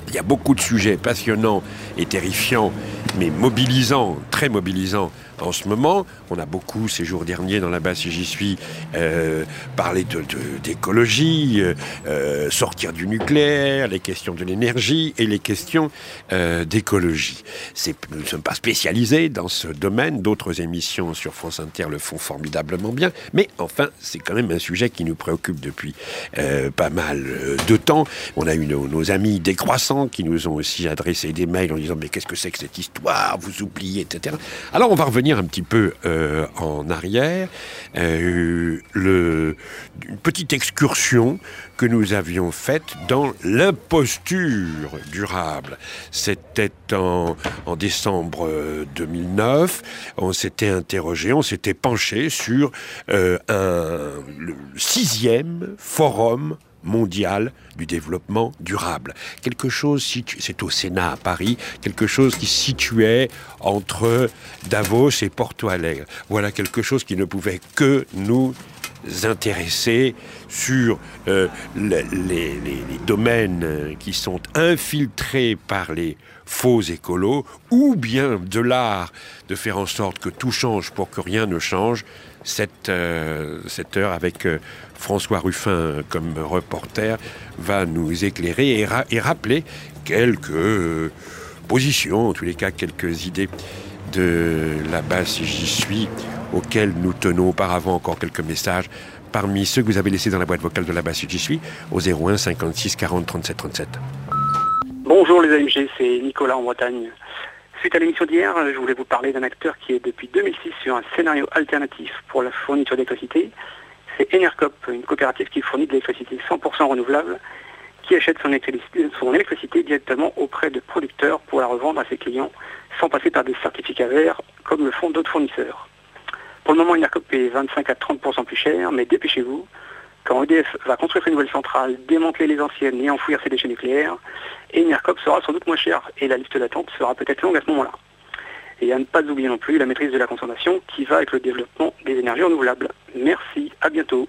Il y a beaucoup de sujets passionnants et terrifiants, mais mobilisants, très mobilisants en ce moment. On a beaucoup, ces jours derniers, dans la base si j'y suis, parlé d'écologie, sortir du nucléaire, les questions de l'énergie et les questions d'écologie. Nous ne sommes pas spécialisés dans ce domaine. D'autres émissions sur France Inter le font formidablement bien. Mais enfin, c'est quand même un sujet qui nous préoccupe depuis pas mal de temps. On a eu nos amis décroissants qui nous ont aussi adressé des mails en disant « Mais qu'est-ce que c'est que cette histoire ? Vous oubliez, etc. » Alors, on va revenir un petit peu en arrière. Une petite excursion que nous avions faite dans l'imposture durable. C'était en décembre 2009. On s'était interrogé, on s'était penché sur le 6e forum mondial du développement durable. Quelque chose, c'est au Sénat à Paris, quelque chose qui se situait entre Davos et Porto Alegre. Voilà quelque chose qui ne pouvait que nous intéresser sur les domaines qui sont infiltrés par les faux écolos, ou bien de l'art de faire en sorte que tout change pour que rien ne change. Cette heure avec François Ruffin comme reporter va nous éclairer et rappeler quelques positions, en tous les cas quelques idées de la base si j'y suis, auxquelles nous tenons. Auparavant encore quelques messages parmi ceux que vous avez laissés dans la boîte vocale de la base si j'y suis au 01 56 40 37 37. Bonjour les AMG, c'est Nicolas en Bretagne. Suite à l'émission d'hier, je voulais vous parler d'un acteur qui est depuis 2006 sur un scénario alternatif pour la fourniture d'électricité. C'est Enercop, une coopérative qui fournit de l'électricité 100% renouvelable, qui achète son électricité directement auprès de producteurs pour la revendre à ses clients, sans passer par des certificats verts, comme le font d'autres fournisseurs. Pour le moment, Enercop est 25 à 30% plus cher, mais dépêchez-vous. Quand EDF va construire une nouvelle centrale, démanteler les anciennes et enfouir ses déchets nucléaires, Enercop sera sans doute moins cher et la liste d'attente sera peut-être longue à ce moment-là. Et à ne pas oublier non plus la maîtrise de la consommation qui va avec le développement des énergies renouvelables. Merci, à bientôt.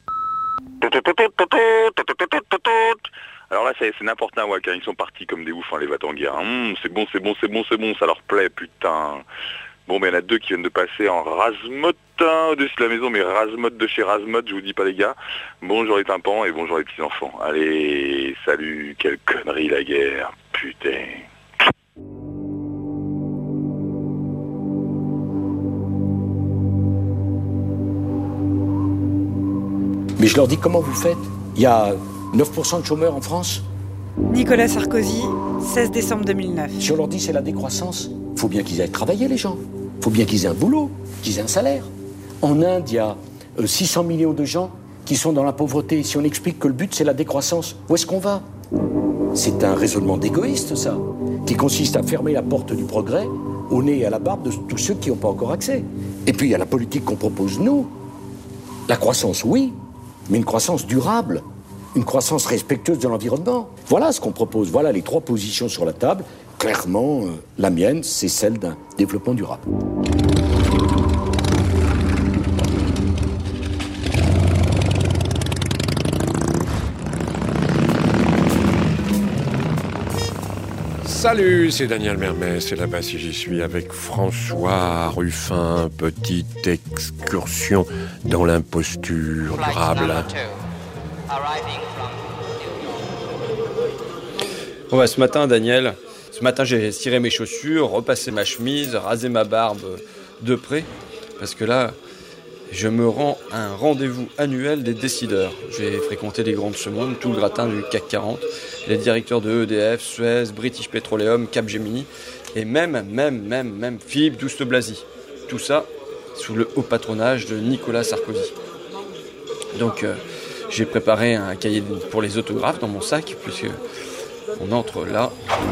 Alors là, c'est n'importe quoi, ils sont partis comme des oufs, les Vatanguiens. C'est bon, ça leur plaît, putain. Bon, mais il y en a deux qui viennent de passer en Razmot, au-dessus de la maison, mais Razmot de chez Razmot, je vous dis pas les gars. Bonjour les tympans et bonjour les petits-enfants. Allez, salut, quelle connerie la guerre, putain. Mais je leur dis, comment vous faites ? Il y a 9% de chômeurs en France ? Nicolas Sarkozy, 16 décembre 2009. Si on leur dit c'est la décroissance, il faut bien qu'ils aillent travailler les gens. Il faut bien qu'ils aient un boulot, qu'ils aient un salaire. En Inde, il y a 600 millions de gens qui sont dans la pauvreté. Si on explique que le but c'est la décroissance, où est-ce qu'on va ? C'est un raisonnement d'égoïste ça, qui consiste à fermer la porte du progrès au nez et à la barbe de tous ceux qui n'ont pas encore accès. Et puis il y a la politique qu'on propose nous. La croissance, oui, mais une croissance durable. Une croissance respectueuse de l'environnement. Voilà ce qu'on propose. Voilà les 3 positions sur la table. Clairement, la mienne, c'est celle d'un développement durable. Salut, c'est Daniel Mermet, c'est là-bas si j'y suis avec François Ruffin. Petite excursion dans l'imposture durable. Bon bah, ce matin, Daniel, j'ai ciré mes chaussures, repassé ma chemise, rasé ma barbe de près, parce que là, je me rends à un rendez-vous annuel des décideurs. J'ai fréquenté les grands de ce monde, tout le gratin du CAC 40, les directeurs de EDF, Suez, British Petroleum, Capgemini, et même Philippe Douste-Blazy. Tout ça sous le haut patronage de Nicolas Sarkozy. Donc, j'ai préparé un cahier pour les autographes dans mon sac, puisque on entre là,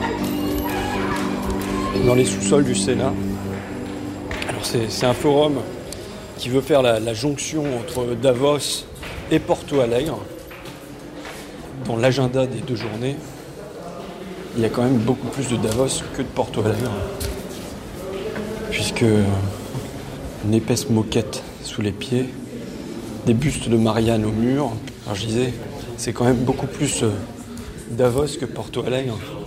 dans les sous-sols du Sénat. Alors c'est un forum qui veut faire la jonction entre Davos et Porto Alegre. Dans l'agenda des 2 journées, il y a quand même beaucoup plus de Davos que de Porto Alegre, puisque une épaisse moquette sous les pieds, des bustes de Marianne au mur. Alors je disais, c'est quand même beaucoup plus Davos que Porto Alegre.